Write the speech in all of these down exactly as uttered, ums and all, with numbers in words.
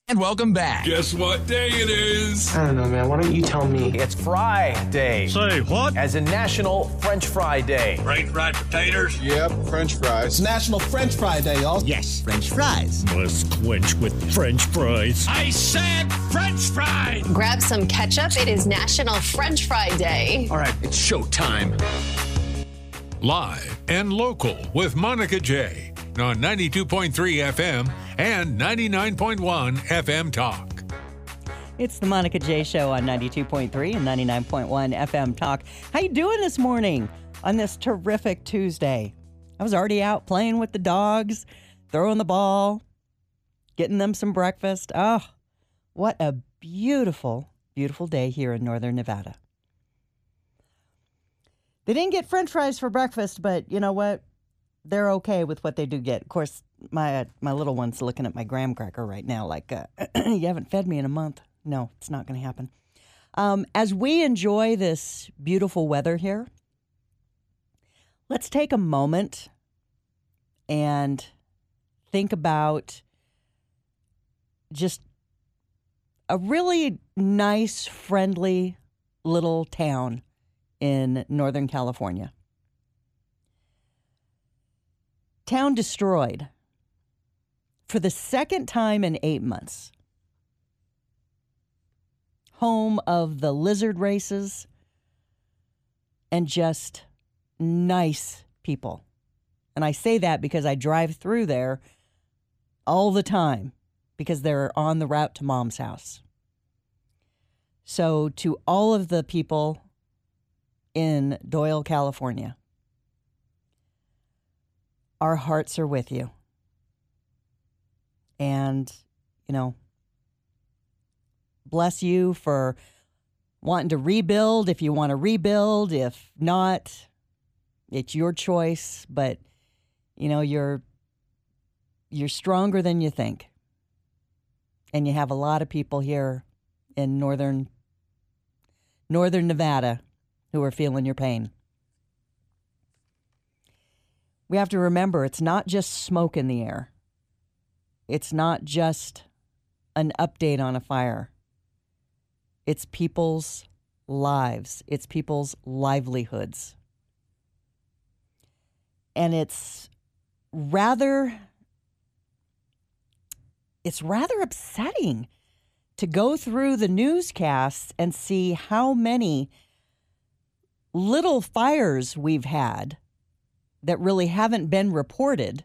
And welcome back. Guess what day it is? I don't know, man. Why don't you tell me? It's Friday. Say what? As in National French Fry Day. French fried potatoes? Yep, French fries. It's National French Fry Day, y'all. Yes, French fries. Must quench with French fries. I said French fries! Grab some ketchup. It is National French Fry Day. All right, it's showtime. Live and local with Monica J on ninety-two point three F M and ninety-nine point one F M Talk. It's the Monica J Show on ninety-two point three and ninety-nine point one F M Talk. How you doing this morning on this terrific Tuesday? I was already out playing with the dogs, throwing the ball, getting them some breakfast. Oh, what a beautiful, beautiful day here in northern Nevada. They didn't get French fries for breakfast, but you know what? They're okay with what they do get. Of course, my my little one's looking at my graham cracker right now like, uh, you haven't fed me in a month. No, it's not going to happen. Um, as we enjoy this beautiful weather here, let's take a moment and think about just a really nice, friendly little town in Northern California. Town destroyed for the second time in eight months. Home of the lizard races and just nice people. And I say that because I drive through there all the time because they're on the route to Mom's house. So to all of the people in Doyle, California, our hearts are with you. And, you know, bless you for wanting to rebuild if you want to rebuild. If not, it's your choice. But, you know, you're you're stronger than you think. And you have a lot of people here in northern northern Nevada who are feeling your pain. We have to remember it's not just smoke in the air. It's not just an update on a fire. It's people's lives. It's people's livelihoods. And it's rather, it's rather upsetting to go through the newscasts and see how many little fires we've had that really haven't been reported,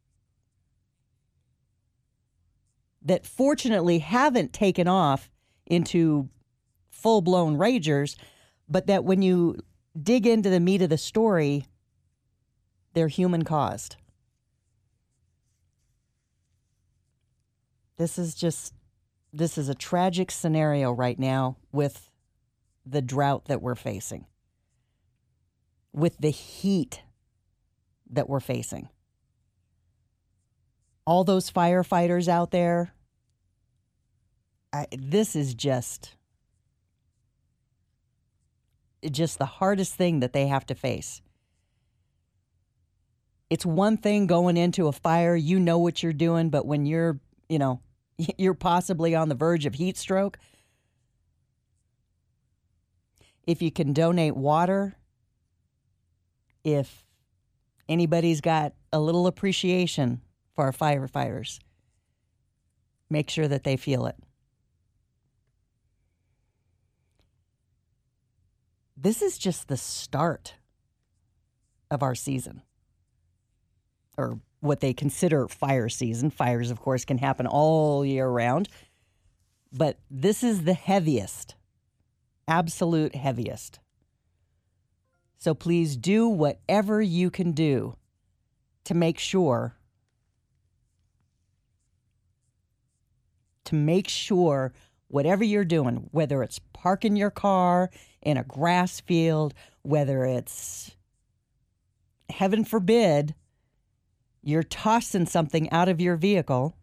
that fortunately haven't taken off into full-blown ragers, but that when you dig into the meat of the story, they're human-caused. This is just, this is a tragic scenario right now with the drought that we're facing, with the heat that we're facing. All those firefighters out there, I, this is just, just the hardest thing that they have to face. It's one thing going into a fire, you know what you're doing, but when you're, you know, you're possibly on the verge of heat stroke, if you can donate water, if anybody's got a little appreciation for our firefighters, make sure that they feel it. This is just the start of our season, or what they consider fire season. Fires, of course, can happen all year round, but this is the heaviest, absolute heaviest. So please do whatever you can do to make sure, to make sure whatever you're doing, whether it's parking your car in a grass field, whether it's, heaven forbid, you're tossing something out of your vehicle,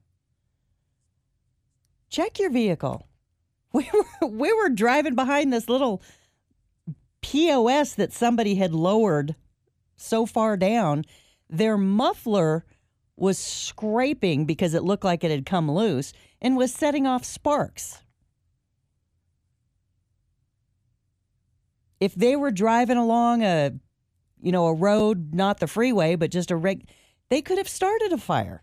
check your vehicle. We were, we were driving behind this little P O S that somebody had lowered so far down. Their muffler was scraping because it looked like it had come loose and was setting off sparks. If they were driving along a, you know, a road, not the freeway, but just a reg, they could have started a fire.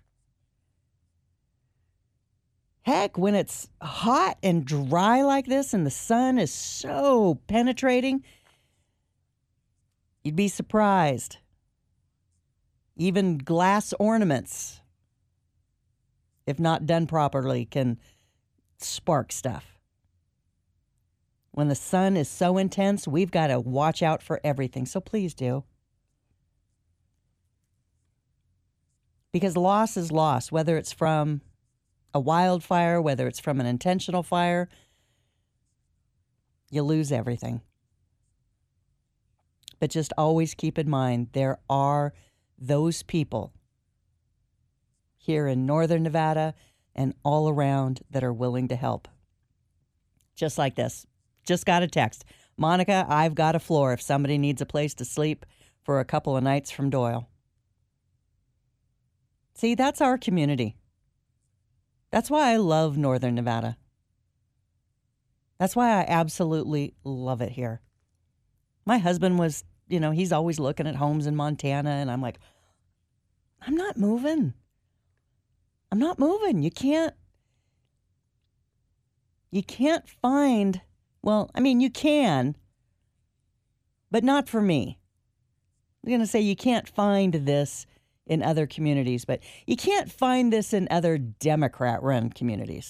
Heck, when it's hot and dry like this and the sun is so penetrating, you'd be surprised. Even glass ornaments, if not done properly, can spark stuff. When the sun is so intense, we've got to watch out for everything. So please do. Because loss is loss, whether it's from a wildfire, whether it's from an intentional fire, you lose everything. But just always keep in mind, there are those people here in northern Nevada and all around that are willing to help. Just like this. Just got a text. Monica, I've got a floor if somebody needs a place to sleep for a couple of nights from Doyle. See, that's our community. That's why I love northern Nevada. That's why I absolutely love it here. My husband was, you know, he's always looking at homes in Montana, and I'm like, I'm not moving. I'm not moving. You can't, you can't find... Well, I mean, you can, but not for me. I'm going to say you can't find this in other communities, but you can't find this in other Democrat-run communities.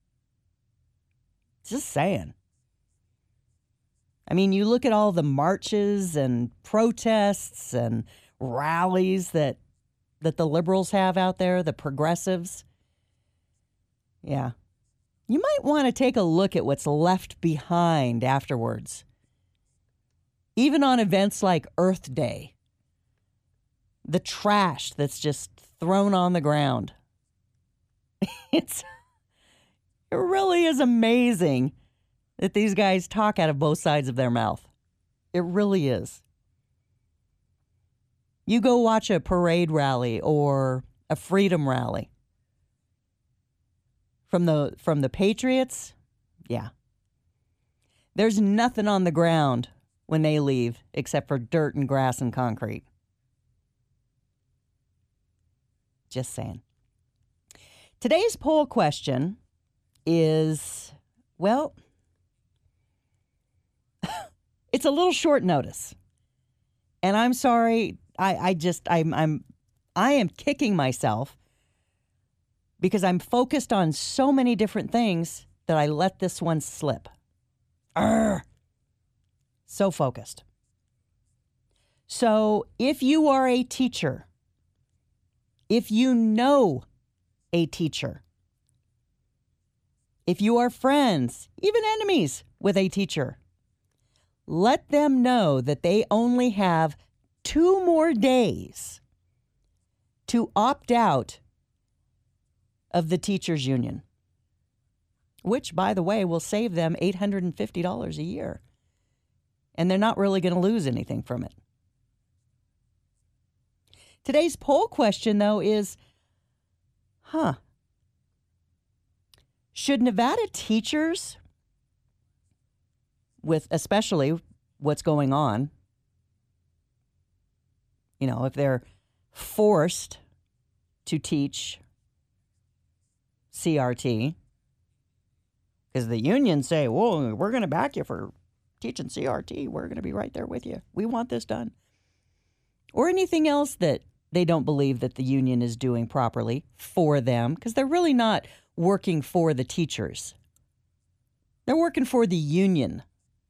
Just saying. I mean, you look at all the marches and protests and rallies that that the liberals have out there, the progressives. Yeah. You might want to take a look at what's left behind afterwards. Even on events like Earth Day, the trash that's just thrown on the ground. It's, it really is amazing that these guys talk out of both sides of their mouth. It really is. You go watch a parade rally or a freedom rally. From the from the Patriots, yeah. There's nothing on the ground when they leave except for dirt and grass and concrete. Just saying. Today's poll question is, well, it's a little short notice. And I'm sorry, I, I just I'm I'm I am kicking myself because I'm focused on so many different things that I let this one slip. Arrgh. So focused. So if you are a teacher, if you know a teacher, if you are friends, even enemies with a teacher, let them know that they only have two more days to opt out of the teachers' union, which, by the way, will save them eight hundred fifty dollars a year. And they're not really going to lose anything from it. Today's poll question, though, is, huh, should Nevada teachers, with especially what's going on, you know, if they're forced to teach C R T, because the unions say, well, we're going to back you for teaching C R T. We're going to be right there with you. We want this done. Or anything else that they don't believe that the union is doing properly for them, because they're really not working for the teachers. They're working for the union.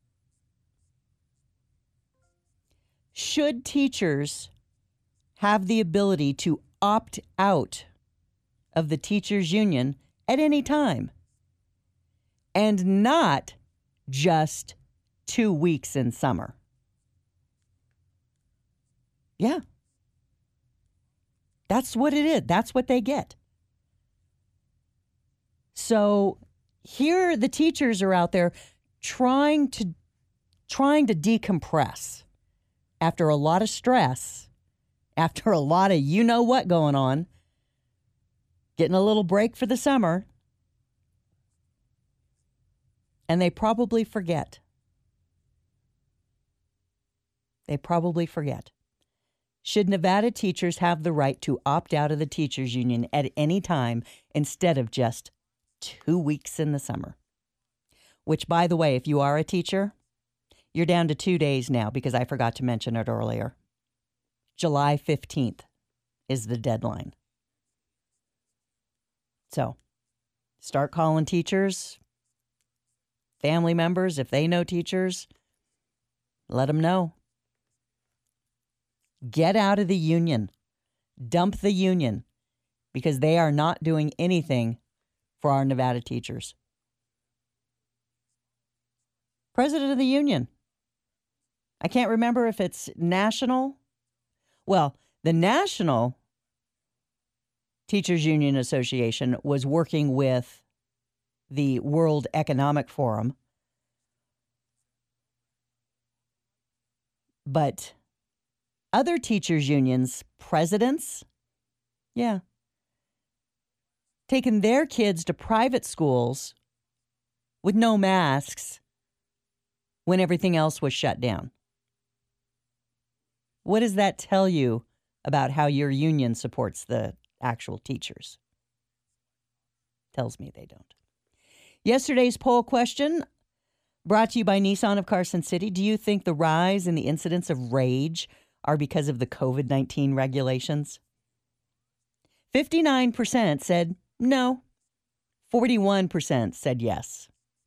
Should teachers have the ability to opt out of the teachers' union at any time, and not just two weeks in summer? Yeah. That's what it is. That's what they get. So here the teachers are out there trying to trying to decompress after a lot of stress, after a lot of you know what going on. getting a little break for the summer, and they probably forget. They probably forget. Should Nevada teachers have the right to opt out of the teachers union at any time instead of just two weeks in the summer? Which, by the way, if you are a teacher, you're down to two days now because I forgot to mention it earlier. July fifteenth is the deadline. So start calling teachers, family members, if they know teachers, let them know. Get out of the union. Dump the union because they are not doing anything for our Nevada teachers. President of the union. I can't remember if it's national. Well, the National Teachers Union Association was working with the World Economic Forum. But other teachers' unions, presidents, yeah, taking their kids to private schools with no masks when everything else was shut down. What does that tell you about how your union supports the actual teachers? Tells me they don't. Yesterday's poll question, brought to you by Nissan of Carson City. Do you think the rise in the incidence of rage are because of the covid nineteen regulations? fifty-nine percent said no. forty-one percent said yes.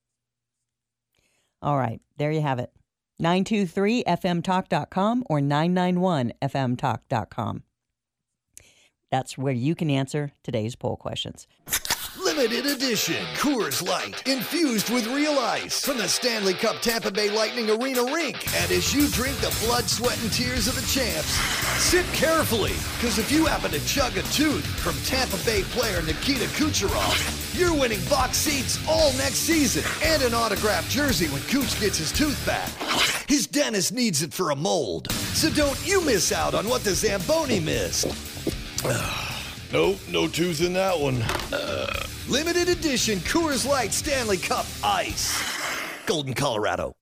All right, there you have it. nine two three F M talk dot com or nine nine one F M talk dot com. That's where you can answer today's poll questions. Limited edition Coors Light infused with real ice from the Stanley Cup Tampa Bay Lightning Arena rink. And as you drink the blood, sweat, and tears of the champs, sip carefully, because if you happen to chug a tooth from Tampa Bay player Nikita Kucherov, you're winning box seats all next season and an autographed jersey when Cooch gets his tooth back. His dentist needs it for a mold, so don't you miss out on what the Zamboni missed. Nope, no tooth in that one. Uh, limited edition Coors Light Stanley Cup Ice. Golden, Colorado.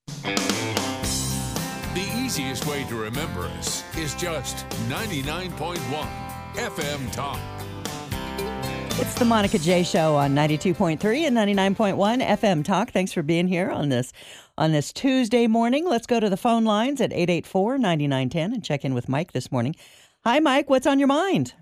The easiest way to remember us is just ninety-nine point one F M Talk. It's the Monica J Show on ninety-two point three and ninety-nine point one F M Talk. Thanks for being here on this on this Tuesday morning. Let's go to the phone lines at eight eight four, nine nine one zero and check in with Mike this morning. Hi, Mike. What's on your mind?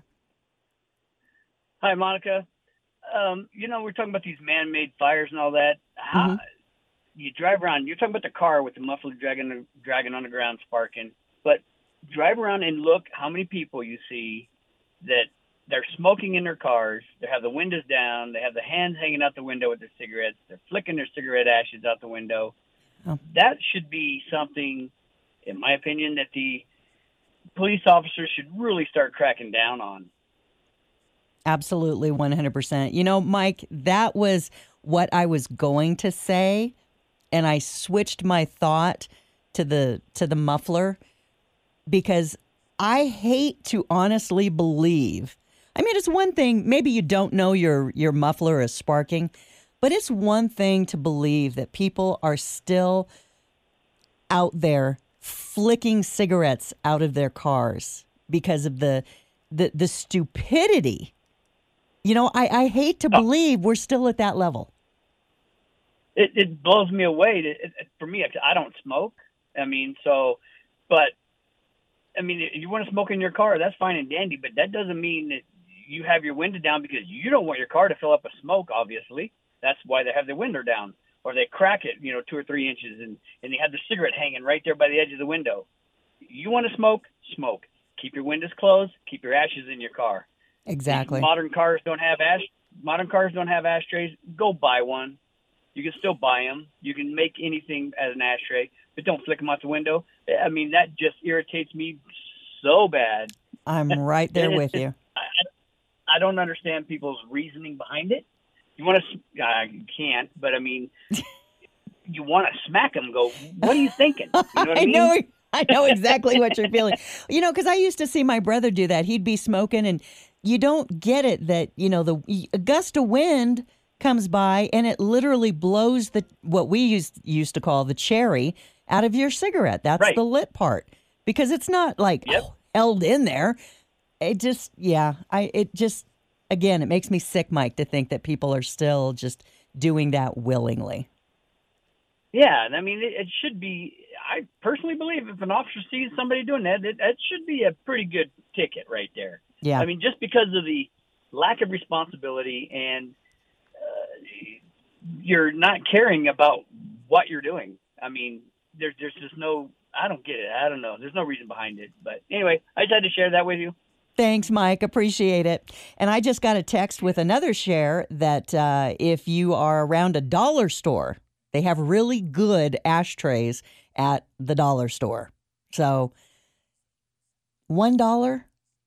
Hi, Monica. Um, you know, we're talking about these man-made fires and all that. How, Mm-hmm. You drive around. You're talking about the car with the muffler dragging, dragging on the ground, sparking. But drive around and look how many people you see that they're smoking in their cars. They have the windows down. They have the hands hanging out the window with their cigarettes. They're flicking their cigarette ashes out the window. Oh. That should be something, in my opinion, that the police officers should really start cracking down on. Absolutely, one hundred percent. You know, Mike, that was what I was going to say, and I switched my thought to the to the muffler because I hate to honestly believe. I mean, it's one thing, maybe you don't know your your muffler is sparking, but it's one thing to believe that people are still out there flicking cigarettes out of their cars because of the the, the stupidity. You know, I, I hate to believe we're still at that level. It, it blows me away. It, it, for me, I don't smoke. I mean, so, but, I mean, if you want to smoke in your car, that's fine and dandy, but that doesn't mean that you have your window down because you don't want your car to fill up with smoke, obviously. That's why they have the window down. Or they crack it, you know, two or three inches, and, and they have the cigarette hanging right there by the edge of the window. You want to smoke? Smoke. Keep your windows closed. Keep your ashes in your car. Exactly. If modern cars don't have ash. Modern cars don't have ashtrays. Go buy one. You can still buy them. You can make anything as an ashtray, but don't flick them out the window. I mean, that just irritates me so bad. I'm right there with you. I, I don't understand people's reasoning behind it. You want to? I uh, can't, but I mean, you want to smack them. Go. What are you thinking? You know what I, I mean? know. I know exactly what you're feeling. You know, because I used to see my brother do that. He'd be smoking and you don't get it that, you know, the a gust of wind comes by and it literally blows the what we used used to call the cherry out of your cigarette. That's Right. the lit part, because it's not like Yep. oh, held in there. It just, yeah, I it just, again, it makes me sick, Mike, to think that people are still just doing that willingly. Yeah, and I mean, it, it should be. I personally believe if an officer sees somebody doing that, it, that should be a pretty good ticket right there. Yeah. I mean, just because of the lack of responsibility and uh, you're not caring about what you're doing. I mean, there's there's just no. I don't get it. I don't know. There's no reason behind it. But anyway, I just had to share that with you. Thanks, Mike. Appreciate it. And I just got a text with another share that uh, if you are around a dollar store, they have really good ashtrays at the dollar store. So one dollar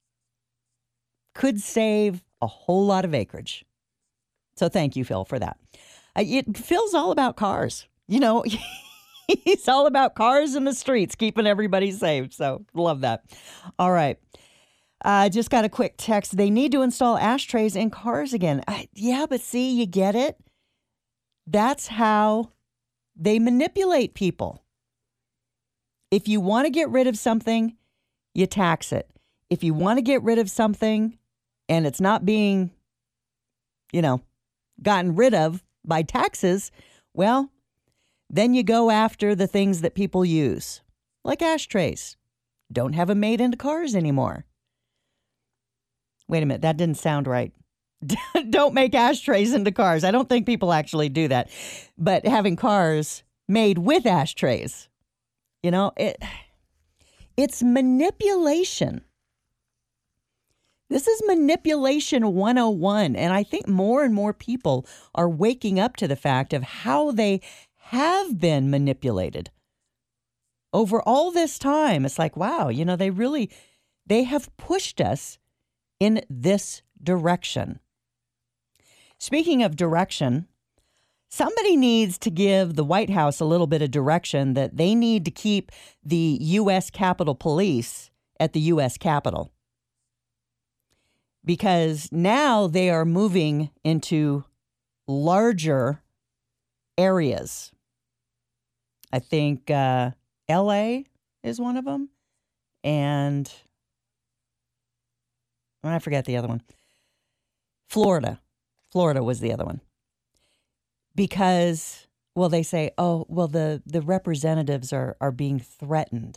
could save a whole lot of acreage. So thank you, Phil, for that. Uh, it, Phil's all about cars. You know, he's all about cars in the streets, keeping everybody safe. So love that. All right. I uh, just got a quick text. They need to install ashtrays in cars again. I, yeah, but see, you get it? That's how they manipulate people. If you want to get rid of something, you tax it. If you want to get rid of something and it's not being, you know, gotten rid of by taxes, well, then you go after the things that people use, like ashtrays. Don't have them made into cars anymore. Wait a minute, that didn't sound right. Don't make ashtrays into cars. I don't think people actually do that. But having cars made with ashtrays, you know, it it's manipulation. This is manipulation one oh one. And I think more and more people are waking up to the fact of how they have been manipulated over all this time. It's like, wow, you know, they really, they have pushed us in this direction. Speaking of direction, somebody needs to give the White House a little bit of direction that they need to keep the U S Capitol Police at the U S Capitol. Because now they are moving into larger areas. I think uh, L A is one of them. And I forget the other one. Florida. Florida was the other one. Because, well, they say, oh, well, the, the representatives are, are being threatened.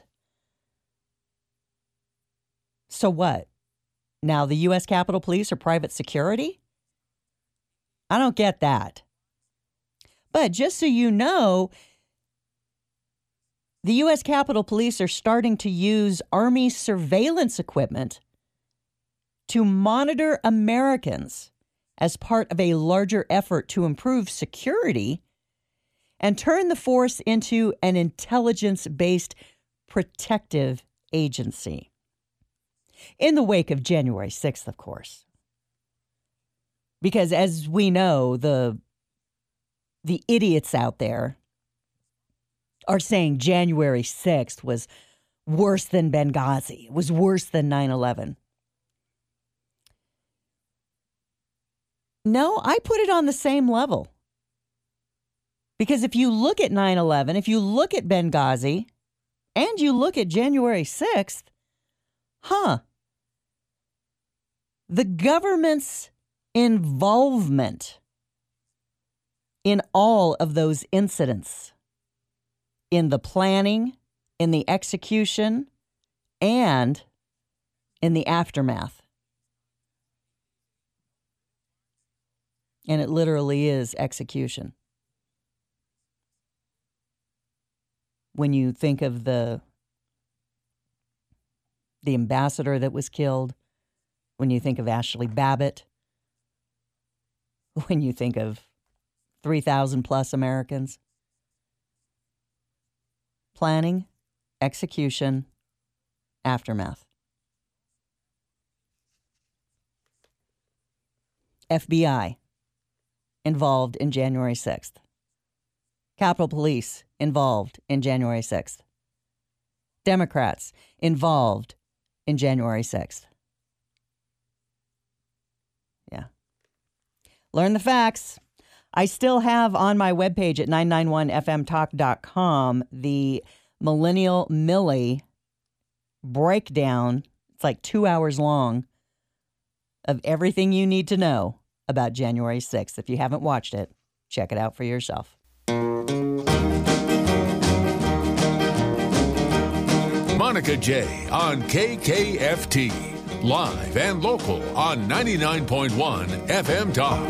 So what? Now the U S Capitol Police are private security? I don't get that. But just so you know, the U S Capitol Police are starting to use Army surveillance equipment to monitor Americans as part of a larger effort to improve security and turn the force into an intelligence-based protective agency. In the wake of January sixth, of course. Because as we know, the, the idiots out there are saying January sixth was worse than Benghazi, was worse than nine eleven. No, I put it on the same level. Because if you look at nine eleven, if you look at Benghazi, and you look at January sixth, huh, the government's involvement in all of those incidents, in the planning, in the execution, and in the aftermath. And it literally is execution. When you think of the the ambassador that was killed, when you think of Ashley Babbitt, when you think of three thousand plus Americans, planning, execution, aftermath. F B I involved in January sixth. Capitol Police involved in January sixth. Democrats involved in January sixth. Learn the facts. I still have on my webpage at nine nine one f m talk dot com the Millennial Millie breakdown. It's like two hours long of everything you need to know about January sixth. If you haven't watched it, check it out for yourself. Monica J on K K F T. Live and local on ninety-nine point one F M Talk.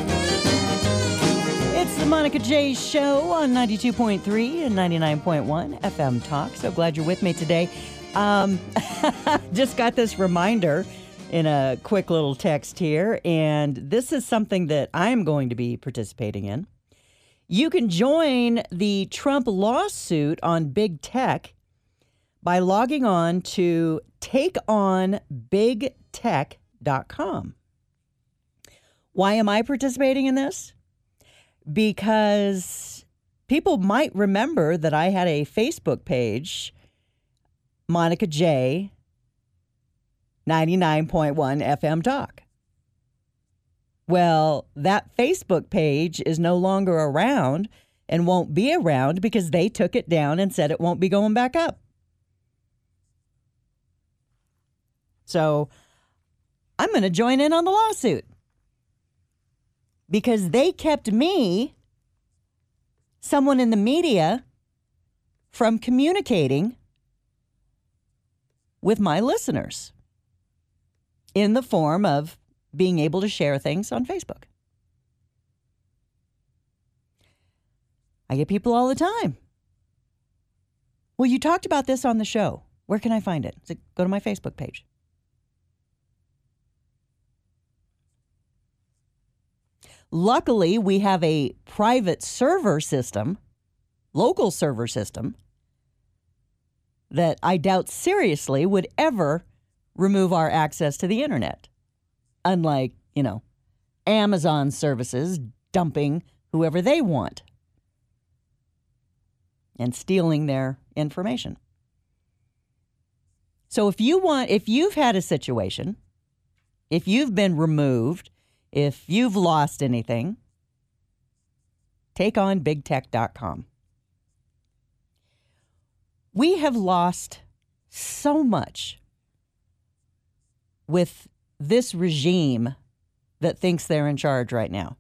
It's the Monica J Show on ninety-two point three and ninety-nine point one F M Talk. So glad you're with me today. Um, just got this reminder in a quick little text here, and this is something that I'm going to be participating in. You can join the Trump lawsuit on big tech by logging on to take on big tech dot com. Why am I participating in this? Because people might remember that I had a Facebook page, Monica J, ninety-nine point one F M Talk. Well, that Facebook page is no longer around and won't be around because they took it down and said it won't be going back up. So I'm going to join in on the lawsuit because they kept me, someone in the media, from communicating with my listeners in the form of being able to share things on Facebook. I get people all the time. Well, you talked about this on the show. Where can I find it? So go to my Facebook page. Luckily, we have a private server system, local server system, that I doubt seriously would ever remove our access to the internet. Unlike, you know, Amazon services dumping whoever they want and stealing their information. So if you want, if you've had a situation, if you've been removed, if you've lost anything, take on big tech dot com. We have lost so much with this regime that thinks they're in charge right now.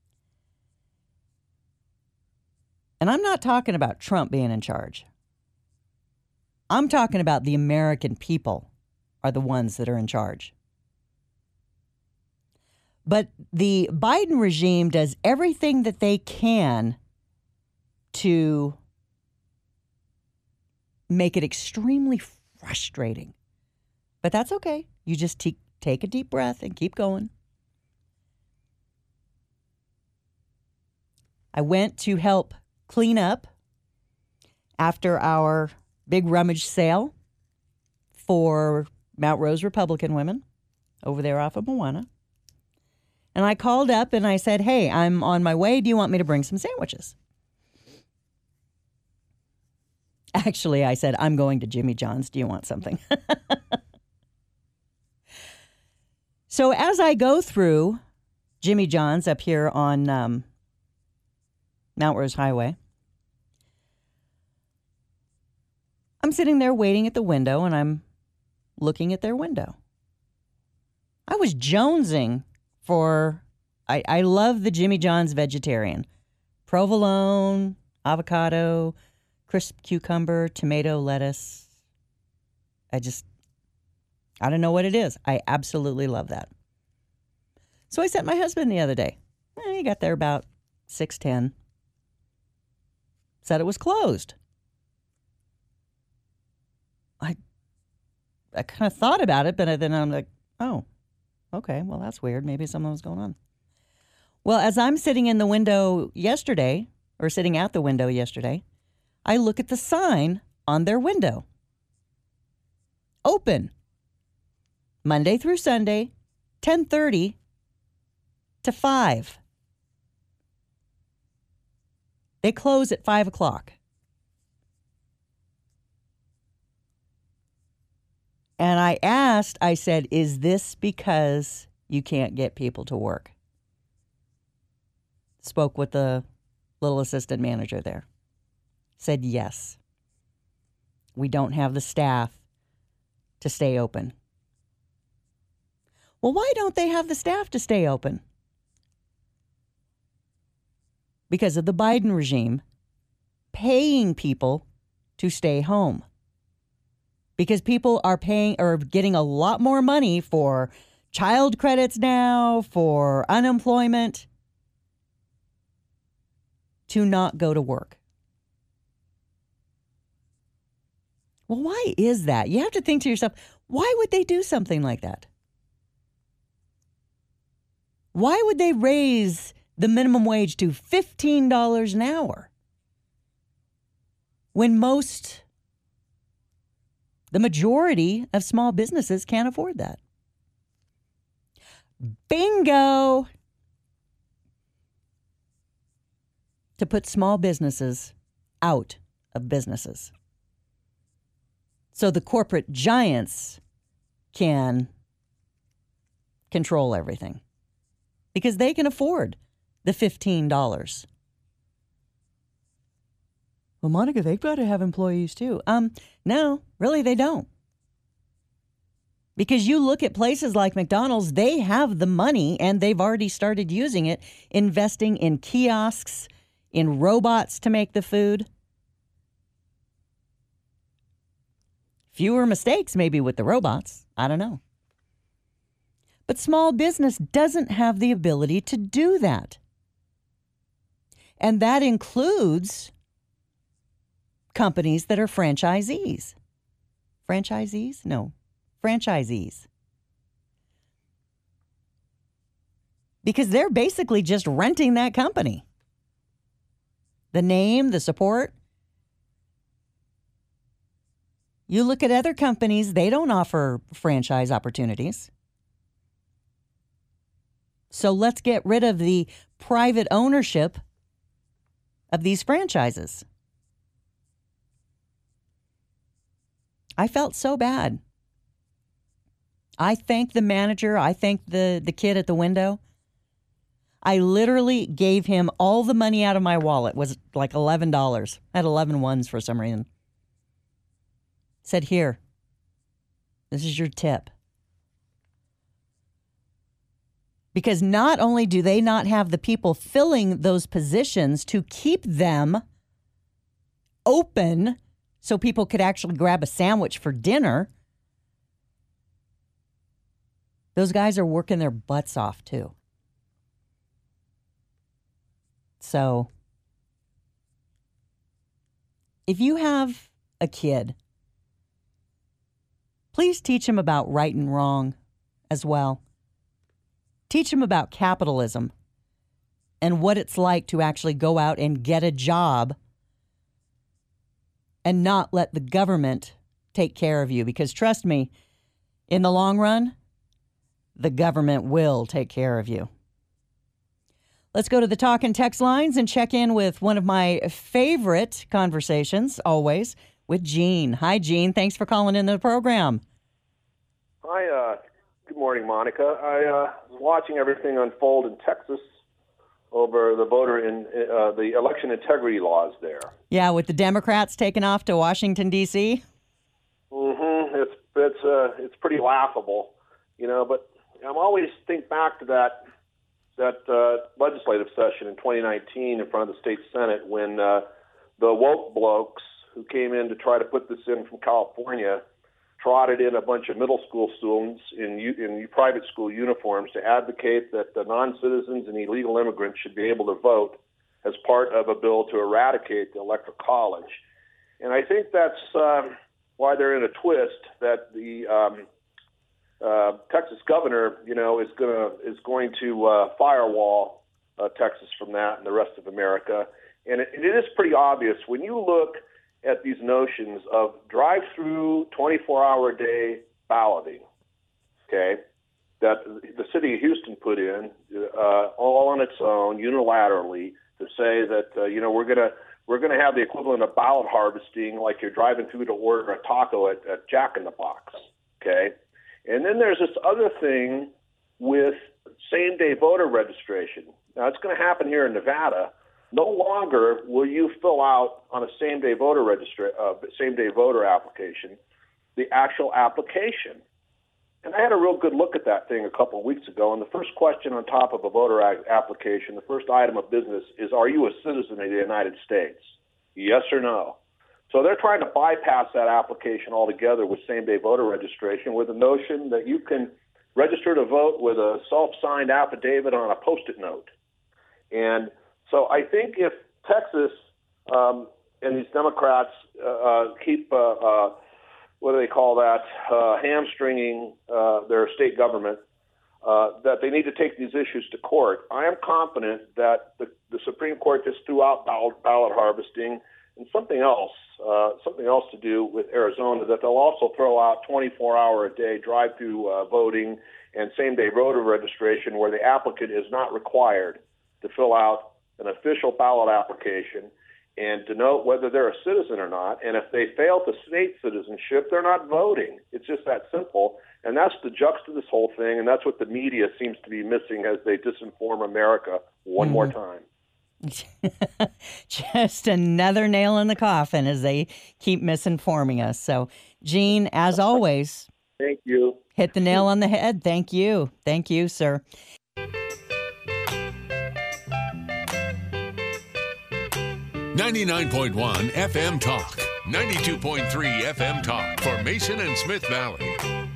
And I'm not talking about Trump being in charge. I'm talking about the American people are the ones that are in charge. But the Biden regime does everything that they can to make it extremely frustrating. But that's okay. You just te- take a deep breath and keep going. I went to help clean up after our big rummage sale for Mount Rose Republican women over there off of Moana. And I called up and I said, hey, I'm on my way. Do you want me to bring some sandwiches? Actually, I said, I'm going to Jimmy John's. Do you want something? So as I go through Jimmy John's up here on um, Mount Rose Highway, I'm sitting there waiting at the window and I'm looking at their window. I was jonesing for, I, I love the Jimmy John's vegetarian. Provolone, avocado, crisp cucumber, tomato, lettuce. I just, I don't know what it is. I absolutely love that. So I sent my husband the other day. Eh, he got there about six ten. Said it was closed. I I kind of thought about it, but then I'm like, oh, okay, well, that's weird. Maybe something was going on. Well, as I'm sitting in the window yesterday, or sitting out the window yesterday, I look at the sign on their window. Open. Monday through Sunday, ten thirty to five. They close at five o'clock. And I asked, I said, is this because you can't get people to work? spoke with the little assistant manager there. Said yes. We don't have the staff to stay open. Well, why don't they have the staff to stay open? Because of the Biden regime paying people to stay home. Because people are paying or getting a lot more money for child credits now, for unemployment, to not go to work. Well, why is that? You have to think to yourself, why would they do something like that? Why would they raise the minimum wage to fifteen dollars an hour when most, the majority of small businesses can't afford that? Bingo! To put small businesses out of businesses. So the corporate giants can control everything because they can afford the fifteen dollars. Well, Monica, they've got to have employees too. Um, no, really, they don't. Because you look at places like McDonald's, they have the money and they've already started using it, investing in kiosks, in robots to make the food. Fewer mistakes maybe with the robots. I don't know. But small business doesn't have the ability to do that. And that includes companies that are franchisees. Franchisees? No. Franchisees. Because they're basically just renting that company. The name, the support. You look at other companies, they don't offer franchise opportunities. So let's get rid of the private ownership of these franchises. I felt so bad. I thanked the manager. I thanked the, the kid at the window. I literally gave him all the money out of my wallet. It was like eleven dollars. I had eleven ones for some reason. Said, here, this is your tip. Because not only do they not have the people filling those positions to keep them open so people could actually grab a sandwich for dinner, those guys are working their butts off too. So, if you have a kid, please teach him about right and wrong as well. Teach him about capitalism and what it's like to actually go out and get a job and not let the government take care of you. Because trust me, in the long run, the government will take care of you. Let's go to the talk and text lines and check in with one of my favorite conversations, always, with Gene. Hi, Gene. Thanks for calling in the program. Hi. Uh, good morning, Monica. I uh, was watching everything unfold in Texas over the voter in uh, the election integrity laws there. Yeah, with the Democrats taking off to Washington, D C Mm-hmm. It's it's uh, it's pretty laughable, you know. But I'm always think back to that. that uh, legislative session in twenty nineteen in front of the state Senate when uh, the woke blokes who came in to try to put this in from California trotted in a bunch of middle school students in in private school uniforms to advocate that the non-citizens and illegal immigrants should be able to vote as part of a bill to eradicate the electoral college. And I think that's um, why they're in a twist that the um, Uh, Texas governor, you know, is gonna is going to uh, firewall uh, Texas from that and the rest of America, and it, it is pretty obvious when you look at these notions of drive-through, twenty-four hour a day balloting. Okay, that the city of Houston put in uh, all on its own, unilaterally, to say that uh, you know we're gonna we're gonna have the equivalent of ballot harvesting, like you're driving through to order a taco at, at Jack in the Box. Okay. And then there's this other thing with same-day voter registration. now it's going to happen here in Nevada, no longer will you fill out on a same-day voter registra- uh, same-day voter application the actual application. And I had a real good look at that thing a couple of weeks ago, and the first question on top of a voter a- application, the first item of business is, are you a citizen of the United States? Yes or no? So they're trying to bypass that application altogether with same-day voter registration with the notion that you can register to vote with a self-signed affidavit on a Post-it note. And so I think if Texas um, and these Democrats uh, uh, keep, uh, uh, what do they call that, uh, hamstringing uh, their state government, uh, that they need to take these issues to court, I am confident that the, the Supreme Court just threw out ballot, ballot harvesting and something else, uh, something else to do with Arizona, that they'll also throw out twenty-four hour a day drive-through uh, voting and same-day voter registration where the applicant is not required to fill out an official ballot application and denote whether they're a citizen or not. And if they fail to state citizenship, they're not voting. It's just that simple. And that's the jux to this whole thing, and that's what the media seems to be missing as they disinform America one mm-hmm. more time. Just another nail in the coffin as they keep misinforming us. So, Gene, as always, thank you. Hit the nail on the head. Thank you. Thank you, sir. ninety-nine point one F M Talk. ninety-two point three F M Talk for Mason and Smith Valley.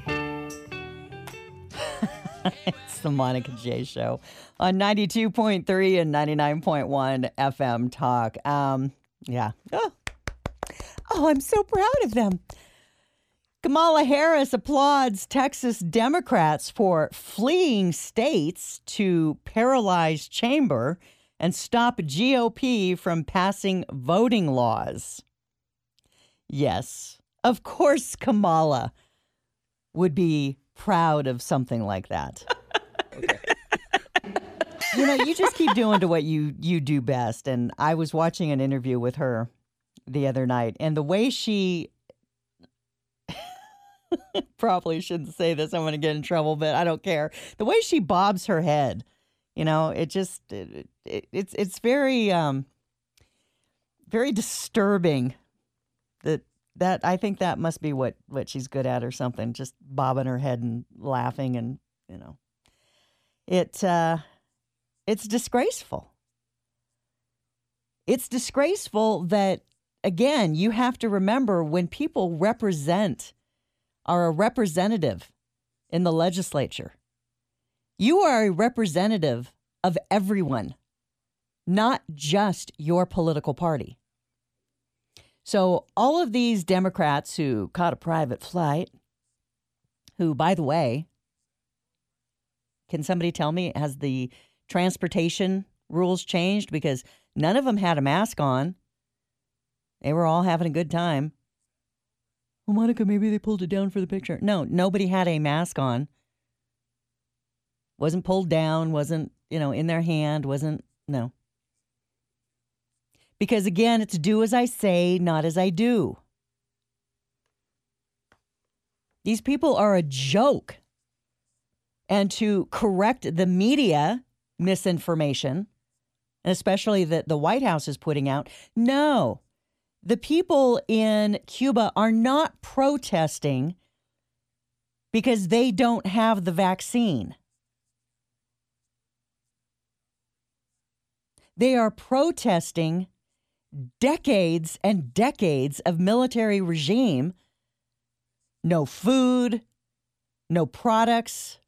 It's the Monica J Show on ninety-two point three and ninety-nine point one F M Talk. Um, yeah. Oh. oh, I'm so proud of them. Kamala Harris applauds Texas Democrats for fleeing states to paralyze chamber and stop G O P from passing voting laws. Yes, of course Kamala would be proud of something like that. Okay. You know, you just keep doing to what you, you do best. And I was watching an interview with her the other night, and the way she probably shouldn't say this, I'm going to get in trouble, but I don't care. The way she bobs her head, you know, it just, it, it, it's it's very, um, very disturbing that, that I think that must be what, what she's good at or something, just bobbing her head and laughing and, you know, it, uh, it's disgraceful. It's disgraceful that, again, you have to remember when people represent, are a representative in the legislature, you are a representative of everyone, not just your political party. So all of these Democrats who caught a private flight, who, by the way, can somebody tell me, has the transportation rules changed? Because none of them had a mask on. They were all having a good time. Well, Monica, maybe they pulled it down for the picture. No, nobody had a mask on. Wasn't pulled down, wasn't, you know, in their hand, wasn't, no. Because, again, it's do as I say, not as I do. These people are a joke. And to correct the media misinformation, and especially that the White House is putting out, no, the people in Cuba are not protesting because they don't have the vaccine. They are protesting decades and decades of military regime, no food, no products,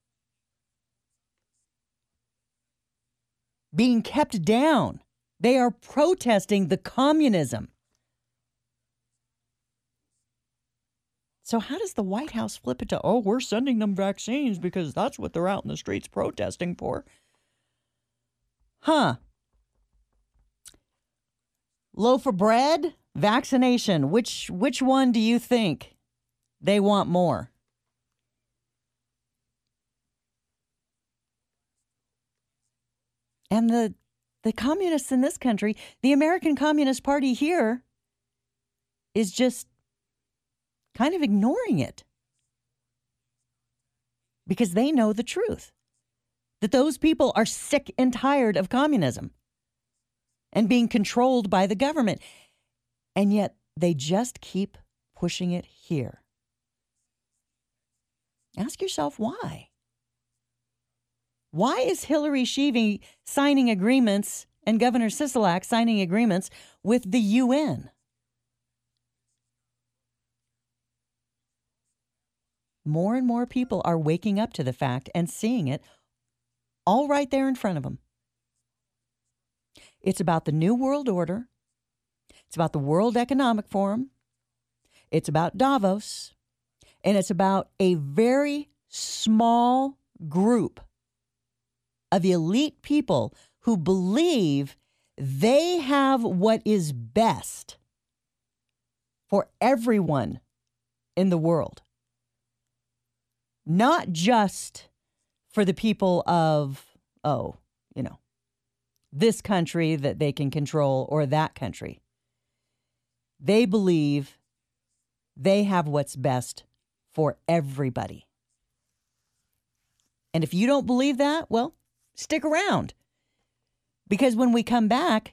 being kept down. They are protesting the communism. So how does the White House flip it to, oh, we're sending them vaccines because that's what they're out in the streets protesting for? Huh. Loaf of bread, vaccination. Which which one do you think they want more? And the the communists in this country, the American Communist Party here, is just kind of ignoring it because they know the truth. that those people are sick and tired of communism and being controlled by the government. And yet they just keep pushing it here. Ask yourself why. Why is Hillary Sheevey signing agreements and Governor Sisolak signing agreements with the U N? More and more people are waking up to the fact and seeing it all right there in front of them. It's about the New World Order. It's about the World Economic Forum. It's about Davos. And it's about a very small group of elite people who believe they have what is best for everyone in the world. Not just for the people of, oh, you know, this country that they can control or that country. They believe they have what's best for everybody. And if you don't believe that, well, stick around. Because when we come back,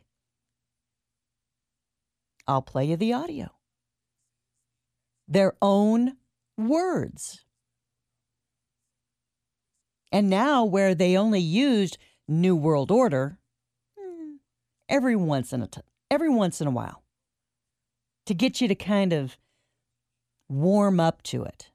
I'll play you the audio. Their own words. And now where they only used New World Order every once in a t- every once in a while to get you to kind of warm up to it.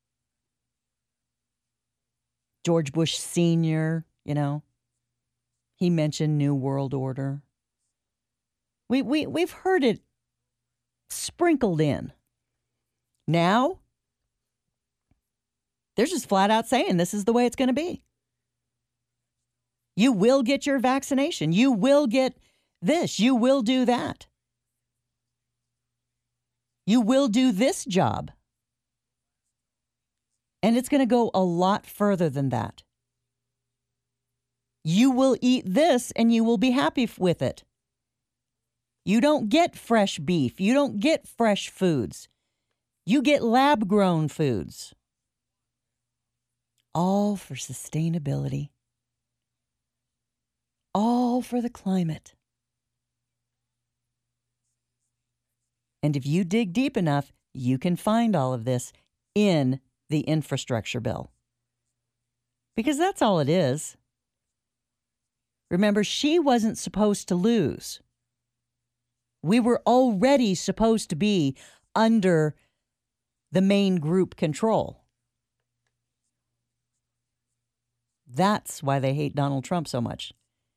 George Bush Senior, you know, he mentioned New World Order. We we we've heard it sprinkled in. Now they're just flat out saying this is the way it's going to be. You will get your vaccination. You will get this. You will do that. You will do this job. And it's going to go a lot further than that. You will eat this and you will be happy with it. You don't get fresh beef. You don't get fresh foods. You get lab-grown foods. All for sustainability. All for the climate. And if you dig deep enough, you can find all of this in the infrastructure bill. Because that's all it is. Remember, she wasn't supposed to lose. We were already supposed to be under the main group control. That's why they hate Donald Trump so much.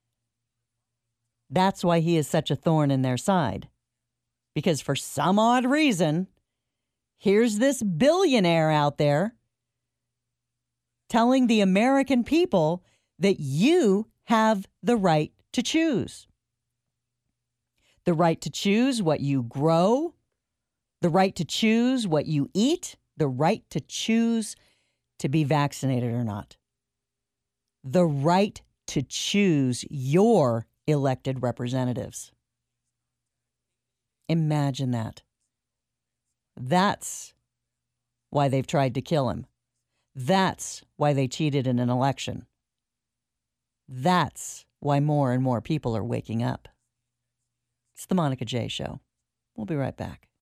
That's why he is such a thorn in their side. Because for some odd reason, here's this billionaire out there telling the American people that you have the right to choose. The right to choose what you grow, the right to choose what you eat, the right to choose to be vaccinated or not. The right to choose your elected representatives. Imagine that. That's why they've tried to kill him. That's why they cheated in an election. That's why more and more people are waking up. It's the Monica J. Show. We'll be right back.